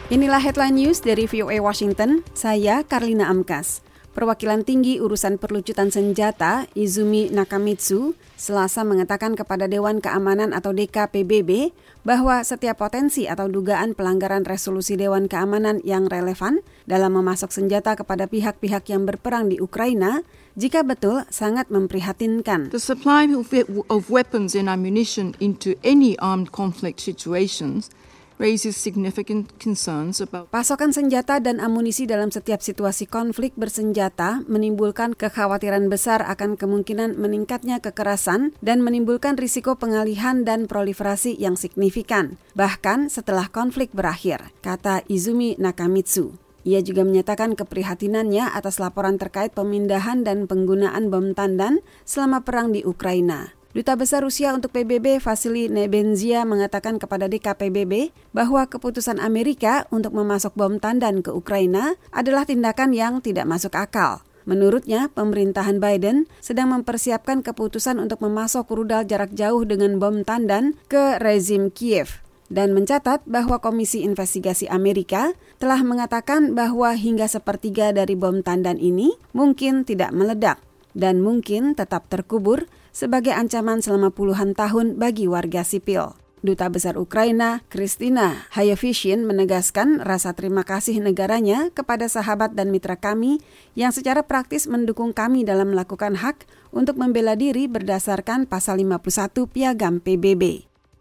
Inilah headline news dari VOA Washington, saya Karlina Amkas. Perwakilan tinggi urusan perlucutan senjata, Izumi Nakamitsu, Selasa mengatakan kepada Dewan Keamanan atau DKPBB bahwa setiap potensi atau dugaan pelanggaran resolusi Dewan Keamanan yang relevan dalam memasok senjata kepada pihak-pihak yang berperang di Ukraina, jika betul sangat memprihatinkan. The supply of weapons and ammunition into any armed conflict situations raises significant concerns about pasokan senjata dan amunisi dalam setiap situasi konflik bersenjata menimbulkan kekhawatiran besar akan kemungkinan meningkatnya kekerasan dan menimbulkan risiko pengalihan dan proliferasi yang signifikan, bahkan setelah konflik berakhir, kata Izumi Nakamitsu. Ia juga menyatakan keprihatinannya atas laporan terkait pemindahan dan penggunaan bom tandan selama perang di Ukraina. Duta Besar Rusia untuk PBB Vasily Nebenzia mengatakan kepada DKPBB bahwa keputusan Amerika untuk memasok bom tandan ke Ukraina adalah tindakan yang tidak masuk akal. Menurutnya, pemerintahan Biden sedang mempersiapkan keputusan untuk memasok rudal jarak jauh dengan bom tandan ke rezim Kiev. Dan mencatat bahwa Komisi Investigasi Amerika telah mengatakan bahwa hingga sepertiga dari bom tandan ini mungkin tidak meledak dan mungkin tetap terkubur sebagai ancaman selama puluhan tahun bagi warga sipil. Duta Besar Ukraina, Kristina Hayevyshin, menegaskan rasa terima kasih negaranya kepada sahabat dan mitra kami yang secara praktis mendukung kami dalam melakukan hak untuk membela diri berdasarkan Pasal 51 Piagam PBB.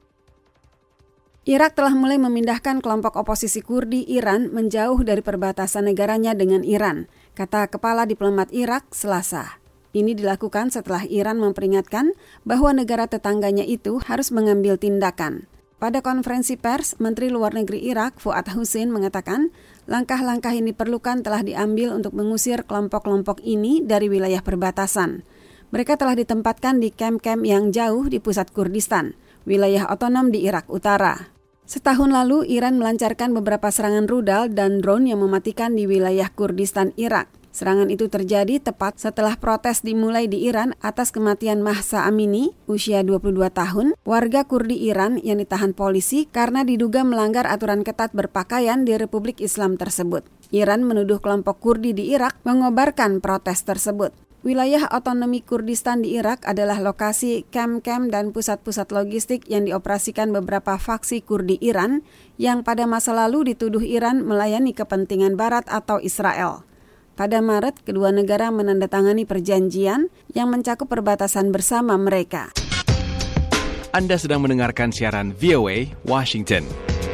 Irak telah mulai memindahkan kelompok oposisi Kurdi Iran menjauh dari perbatasan negaranya dengan Iran, kata Kepala Diplomat Irak Selasa. Ini dilakukan setelah Iran memperingatkan bahwa negara tetangganya itu harus mengambil tindakan. Pada konferensi pers, Menteri Luar Negeri Irak Fuad Hussein mengatakan langkah-langkah yang diperlukan telah diambil untuk mengusir kelompok-kelompok ini dari wilayah perbatasan. Mereka telah ditempatkan di kamp-kamp yang jauh di pusat Kurdistan, wilayah otonom di Irak Utara. Setahun lalu, Iran melancarkan beberapa serangan rudal dan drone yang mematikan di wilayah Kurdistan Irak. Serangan itu terjadi tepat setelah protes dimulai di Iran atas kematian Mahsa Amini, usia 22 tahun, warga Kurdi Iran yang ditahan polisi karena diduga melanggar aturan ketat berpakaian di Republik Islam tersebut. Iran menuduh kelompok Kurdi di Irak mengobarkan protes tersebut. Wilayah otonomi Kurdistan di Irak adalah lokasi kamp-kamp dan pusat-pusat logistik yang dioperasikan beberapa faksi Kurdi Iran yang pada masa lalu dituduh Iran melayani kepentingan Barat atau Israel. Pada Maret, kedua negara menandatangani perjanjian yang mencakup perbatasan bersama mereka. Anda sedang mendengarkan siaran VOA Washington.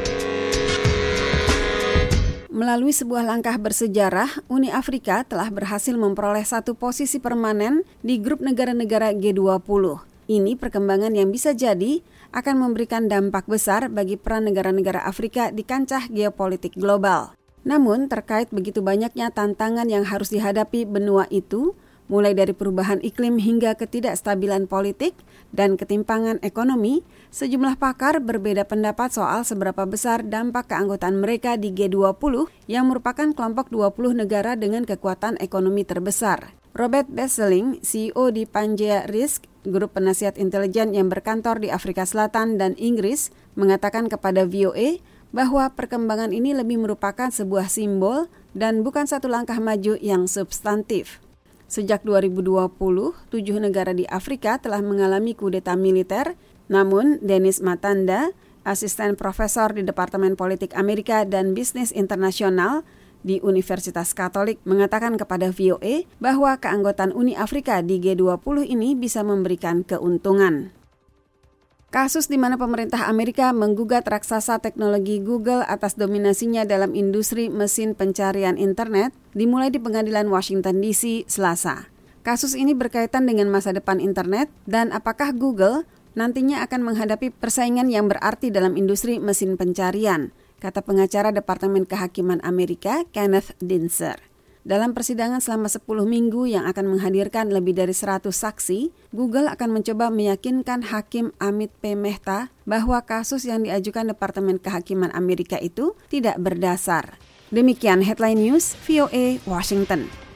Melalui sebuah langkah bersejarah, Uni Afrika telah berhasil memperoleh satu posisi permanen di grup negara-negara G20. Ini perkembangan yang bisa jadi akan memberikan dampak besar bagi peran negara-negara Afrika di kancah geopolitik global. Namun, terkait begitu banyaknya tantangan yang harus dihadapi benua itu, mulai dari perubahan iklim hingga ketidakstabilan politik dan ketimpangan ekonomi, sejumlah pakar berbeda pendapat soal seberapa besar dampak keanggotaan mereka di G20 yang merupakan kelompok 20 negara dengan kekuatan ekonomi terbesar. Robert Besseling, CEO di Pangea Risk, grup penasihat intelijen yang berkantor di Afrika Selatan dan Inggris, mengatakan kepada VOA bahwa perkembangan ini lebih merupakan sebuah simbol dan bukan satu langkah maju yang substantif. Sejak 2020, 7 negara di Afrika telah mengalami kudeta militer, namun Dennis Matanda, asisten profesor di Departemen Politik Amerika dan Bisnis Internasional di Universitas Katolik, mengatakan kepada VOA bahwa keanggotaan Uni Afrika di G20 ini bisa memberikan keuntungan. Kasus di mana pemerintah Amerika menggugat raksasa teknologi Google atas dominasinya dalam industri mesin pencarian internet dimulai di Pengadilan Washington DC Selasa. Kasus ini berkaitan dengan masa depan internet dan apakah Google nantinya akan menghadapi persaingan yang berarti dalam industri mesin pencarian, kata pengacara Departemen Kehakiman Amerika Kenneth Dinser. Dalam persidangan selama 10 minggu yang akan menghadirkan lebih dari 100 saksi, Google akan mencoba meyakinkan Hakim Amit P. Mehta bahwa kasus yang diajukan Departemen Kehakiman Amerika itu tidak berdasar. Demikian Headline News VOA Washington.